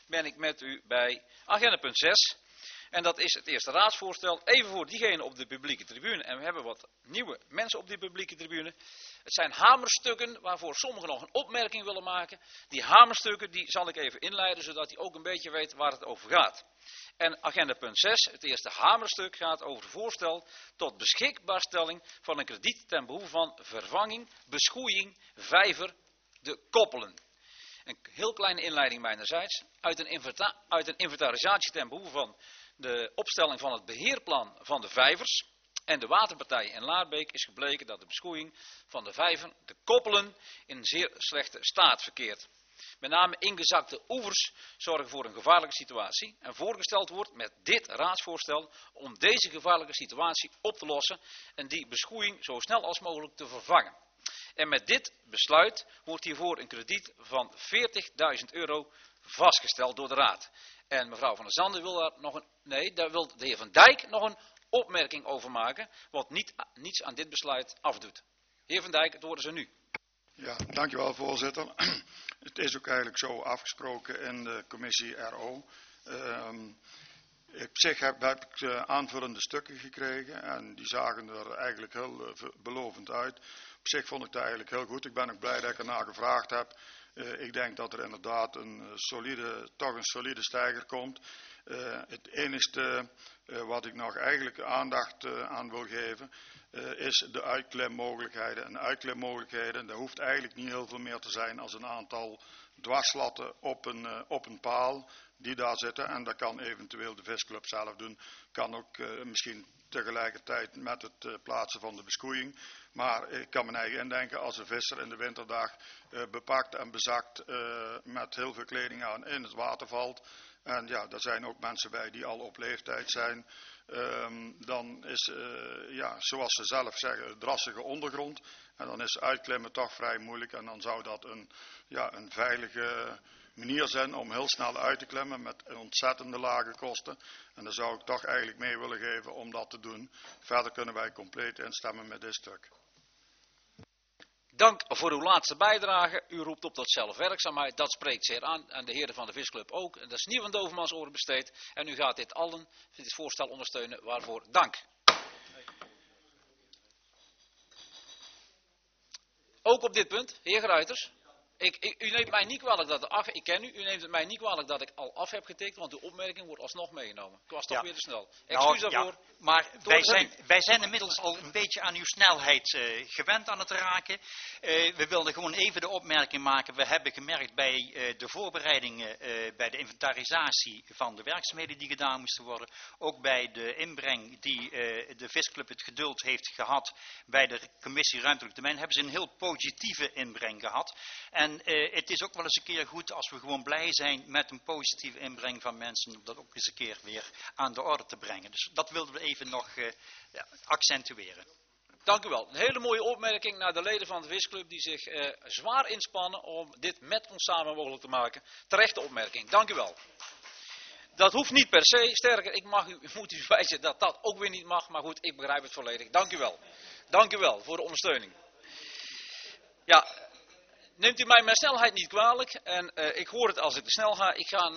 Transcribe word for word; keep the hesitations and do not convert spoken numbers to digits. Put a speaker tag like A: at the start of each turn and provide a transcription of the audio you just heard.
A: ben ik met u bij agenda punt zes. En dat is het eerste raadsvoorstel. Even voor diegenen op de publieke tribune. En we hebben wat nieuwe mensen op die publieke tribune. Het zijn hamerstukken waarvoor sommigen nog een opmerking willen maken. Die hamerstukken die zal ik even inleiden, zodat u ook een beetje weet waar het over gaat. En agenda punt zes, het eerste hamerstuk, gaat over het voorstel tot beschikbaarstelling van een krediet ten behoeve van vervanging, beschoeiing, vijver, de koppelen. Een heel kleine inleiding mijnerzijds. Uit een, inventa uit een inventarisatie ten behoeve van de opstelling van het beheerplan van de vijvers en de waterpartij in Laarbeek is gebleken dat de beschoeiing van de vijver, de koppelen, in een zeer slechte staat verkeert. Met name ingezakte oevers zorgen voor een gevaarlijke situatie en voorgesteld wordt met dit raadsvoorstel om deze gevaarlijke situatie op te lossen en die beschoeiing zo snel als mogelijk te vervangen. En met dit besluit wordt hiervoor een krediet van veertigduizend euro vastgesteld door de Raad. En mevrouw Van der Zanden wil daar nog een, nee, daar wil de heer Van Dijk nog een opmerking over maken, wat niet, niets aan dit besluit afdoet. Heer Van Dijk, het woord is aan u.
B: Ja, dankjewel voorzitter. Het is ook eigenlijk zo afgesproken in de commissie R O. Um, op zich heb, heb ik uh, aanvullende stukken gekregen en die zagen er eigenlijk heel uh, belovend uit. Op zich vond ik het eigenlijk heel goed. Ik ben ook blij dat ik ernaar gevraagd heb. Uh, ik denk dat er inderdaad een uh, solide, toch een solide stijger komt. Uh, het enigste uh, wat ik nog eigenlijk aandacht uh, aan wil geven uh, is de uitklemmogelijkheden. En uitklemmogelijkheden, dat hoeft eigenlijk niet heel veel meer te zijn als een aantal dwarslatten op een, uh, op een paal die daar zitten. En dat kan eventueel de visclub zelf doen. Kan ook uh, misschien tegelijkertijd met het uh, plaatsen van de beschoeiing. Maar ik kan me eigen indenken als een visser in de winterdag uh, bepakt en bezakt uh, met heel veel kleding aan in het water valt. En ja, daar zijn ook mensen bij die al op leeftijd zijn. Um, dan is, uh, ja, zoals ze zelf zeggen, drassige ondergrond. En dan is uitklimmen toch vrij moeilijk. En dan zou dat een, ja, een veilige manier zijn om heel snel uit te klimmen met ontzettende lage kosten. En daar zou ik toch eigenlijk mee willen geven om dat te doen. Verder kunnen wij compleet instemmen met dit stuk.
A: Dank voor uw laatste bijdrage. U roept op tot zelfwerkzaamheid. Dat spreekt zeer aan. En de heren van de visclub ook. En dat is niet van Dovermans oren besteed. En u gaat dit allen, dit voorstel ondersteunen. Waarvoor dank. Ook op dit punt, heer Gruiters. Ik, ik, u neemt mij niet kwalijk dat ik af, ik ken u, u neemt het mij niet kwalijk dat ik al af heb getikt, want uw opmerking wordt alsnog meegenomen. Ik was toch ja. weer te snel. Excuus
C: nou,
A: daarvoor.
C: Ja, maar wij zijn, wij zijn inmiddels al een beetje aan uw snelheid uh, gewend aan het raken. Uh, we wilden gewoon even de opmerking maken. We hebben gemerkt bij uh, de voorbereidingen, uh, bij de inventarisatie van de werkzaamheden die gedaan moesten worden. Ook bij de inbreng die uh, de visclub het geduld heeft gehad bij de commissie ruimtelijk termijn. Hebben ze een heel positieve inbreng gehad. En En uh, het is ook wel eens een keer goed als we gewoon blij zijn met een positieve inbreng van mensen, om dat ook eens een keer weer aan de orde te brengen. Dus dat wilden we even nog uh, ja, accentueren.
A: Dank u wel. Een hele mooie opmerking naar de leden van de visclub die zich uh, zwaar inspannen om dit met ons samen mogelijk te maken. Terechte opmerking. Dank u wel. Dat hoeft niet per se. Sterker, ik mag u, moet u wijzen dat dat ook weer niet mag. Maar goed, ik begrijp het volledig. Dank u wel. Dank u wel voor de ondersteuning. Ja. Neemt u mij mijn snelheid niet kwalijk en uh, ik hoor het als ik te snel ga. Ik ga